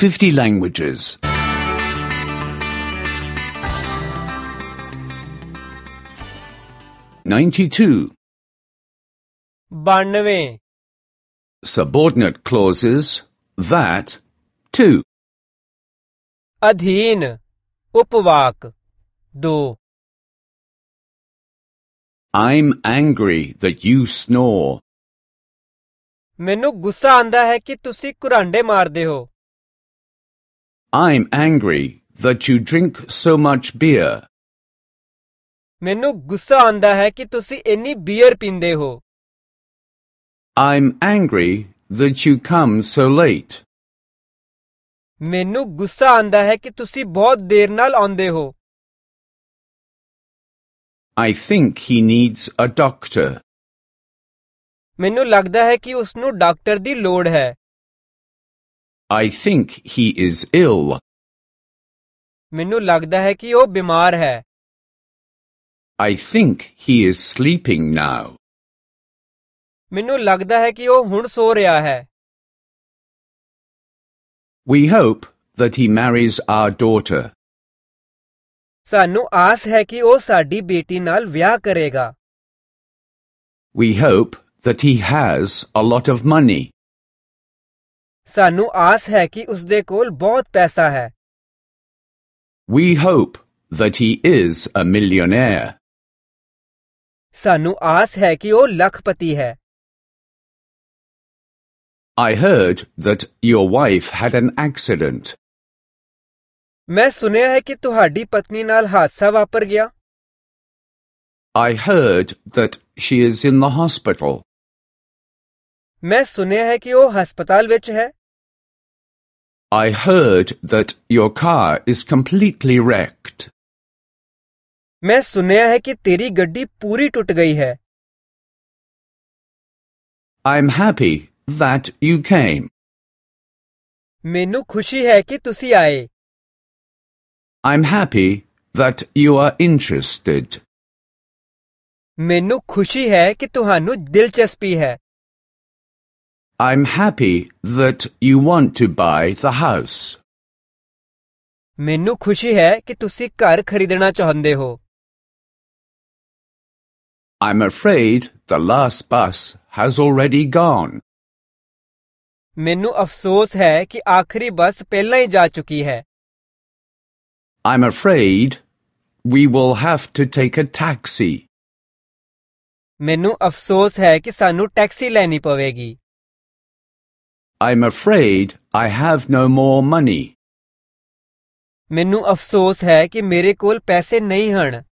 50 languages. 92. 92 Subordinate clauses that, to. अधीन उपवाक 2 I'm angry that you snore. ਮੈਨੂੰ ਗੁੱਸਾ ਆਂਦਾ ਹੈ ਕਿ ਤੁਸੀਂ ਘੁਰਾਂਡੇ ਮਾਰਦੇ ਹੋ I'm angry that you drink so much beer. ਮੈਨੂੰ ਗੁੱਸਾ ਆਂਦਾ ਹੈ ਕਿ ਤੁਸੀਂ ਇੰਨੀ ਬੀਅਰ ਪੀਂਦੇ ਹੋ I'm angry that you come so late. ਮੈਨੂੰ ਗੁੱਸਾ ਆਂਦਾ ਹੈ ਕਿ ਤੁਸੀਂ ਬਹੁਤ ਦੇਰ ਨਾਲ ਆਉਂਦੇ ਹੋ I think he needs a doctor. ਮੈਨੂੰ ਲੱਗਦਾ ਹੈ ਕਿ ਉਸ ਨੂੰ ਡਾਕਟਰ ਦੀ ਲੋੜ ਹੈ I think he is ill. ਮੈਨੂੰ ਲੱਗਦਾ ਹੈ ਕਿ ਉਹ ਬਿਮਾਰ ਹੈ I think he is sleeping now. ਮੈਨੂੰ ਲੱਗਦਾ ਹੈ ਕਿ ਉਹ ਹੁਣ ਸੋ ਰਿਹਾ ਹੈ We hope that he marries our daughter. ਸਾਨੂੰ ਆਸ ਹੈ ਕਿ ਉਹ ਸਾਡੀ ਬੇਟੀ ਨਾਲ ਵਿਆਹ ਕਰੇਗਾ We hope that he has a lot of money. ਸਾਨੂੰ ਆਸ ਹੈ ਕਿ ਉਸ ਦੇ ਕੋਲ ਬਹੁਤ ਪੈਸਾ ਹੈ We hope that he is a millionaire. ਸਾਨੂੰ ਆਸ ਹੈ ਕਿ ਉਹ ਲੱਖਪਤੀ ਹੈ I heard that your wife had an accident. ਮੈਂ ਸੁਣਿਆ ਹੈ ਕਿ ਤੁਹਾਡੀ ਪਤਨੀ ਨਾਲ ਹਾਦਸਾ ਵਾਪਰ ਗਿਆ I heard that she is in the hospital. ਮੈਂ ਸੁਣਿਆ ਹੈ ਕਿ ਉਹ ਹਸਪਤਾਲ ਵਿੱਚ ਹੈ I heard that your car is completely wrecked. ਮੈਂ ਸੁਣਿਆ ਹੈ ਕਿ ਤੇਰੀ ਗੱਡੀ ਪੂਰੀ ਟੁੱਟ ਗਈ ਹੈ I'm happy that you came. ਮੈਨੂੰ ਖੁਸ਼ੀ ਹੈ ਕਿ ਤੁਸੀਂ ਆਏ I'm happy that you are interested. ਮੈਨੂੰ ਖੁਸ਼ੀ ਹੈ ਕਿ ਤੁਹਾਨੂੰ ਦਿਲਚਸਪੀ ਹੈ I'm happy that you want to buy the house. ਮੈਨੂੰ ਖੁਸ਼ੀ ਹੈ ਕਿ ਤੁਸੀਂ ਘਰ ਖਰੀਦਣਾ ਚਾਹੁੰਦੇ ਹੋ I'm afraid the last bus has already gone. ਮੈਨੂੰ ਅਫਸੋਸ ਹੈ ਕਿ ਆਖਰੀ ਬੱਸ ਪਹਿਲਾਂ ਹੀ ਜਾ ਚੁੱਕੀ ਹੈ I'm afraid we will have to take a taxi. ਮੈਨੂੰ ਅਫਸੋਸ ਹੈ ਕਿ ਸਾਨੂੰ ਟੈਕਸੀ ਲੈਣੀ ਪਵੇਗੀ I'm afraid I have no more money. ਮੈਨੂੰ ਅਫਸੋਸ ਹੈ ਕਿ ਮੇਰੇ ਕੋਲ ਪੈਸੇ ਨਹੀਂ ਹਨ